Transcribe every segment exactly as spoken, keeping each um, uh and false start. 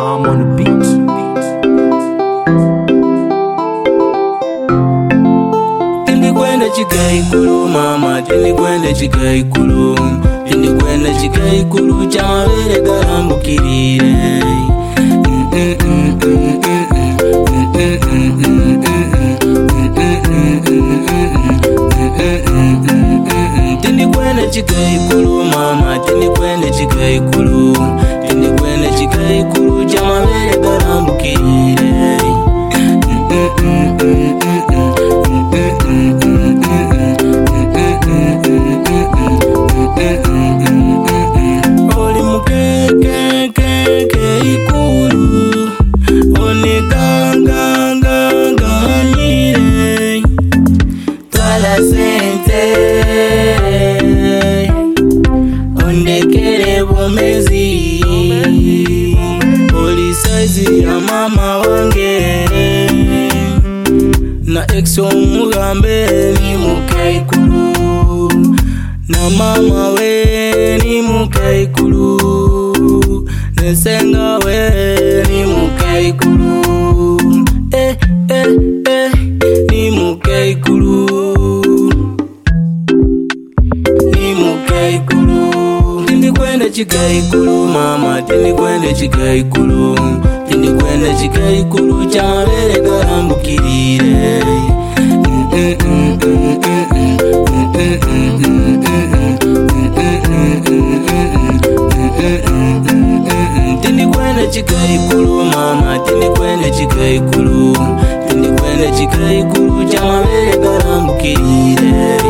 I'm on the beat. Tindi kwenda chikaikulu mama, tindi kwenda chikaikulu, tindi kwenda chikaikulu cha mabere garambukirire. Tindi kwenda chikaikulu mama, tindi kwenda chikaikulu, tindi kwenda chikaikulu cha mabere garambukirire. Oli mukeke keke ikulu, oni ganga ganga nire, twala sente, ondekere bomezi, oli saizi ya mama wange, na exo mugambe ni mukaikulu, na mama we ni mukaikulu, nesenga we ni mukaikulu, eh eh eh ni mukaikulu, ni mukaikulu. Tindi kwenda chikaikulu mama, tindi kwenda chikaikulu, tindi kwenda chikaikulu cha mabere garambukirire. Tindi kwenda chikaikulu mama, tindi kwenda chikaikulu, tindi kwenda chikaikulu cha mabere garambukirire.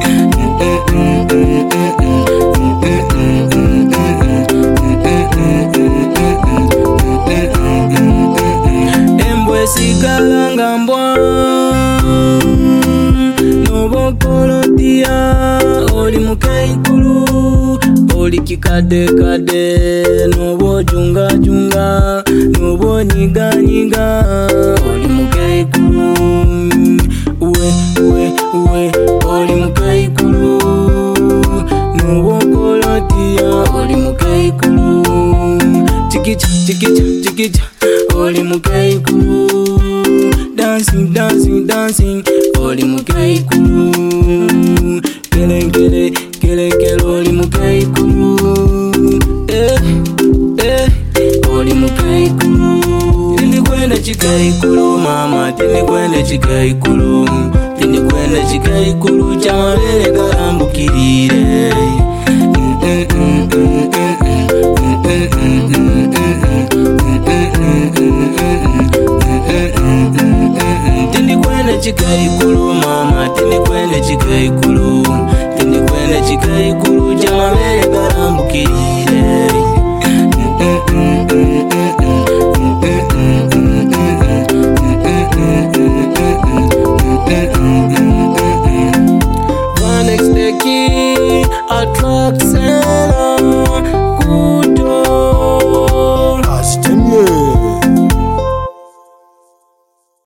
Embwe sigalanga mbwa nobokolotia, oli mukaikulu, oli kikade kade, nobo junga junga, nobo nyiga nyiga, oli mukaikulu, uwe uwe uwe, oli mukaikulu, nobo kolotia, oli mukaikulu, chikicha chikicha chikicha, oli mukaikulu, dancing dancing dancing, oli mukaikulu, kele kele kele kele, oli mukaikulu, eh eh oli mukaikulu. Tindi kwenda chikaikulu mama, tindi kwenda chikaikulu, tindi kwenda chikaikulu cha mabere garambukirire. Tindi kwenda chikaikulu mama, tindi kwenda chikaikulu, tindi kwenda chikaikulu cha mabere garambukirire.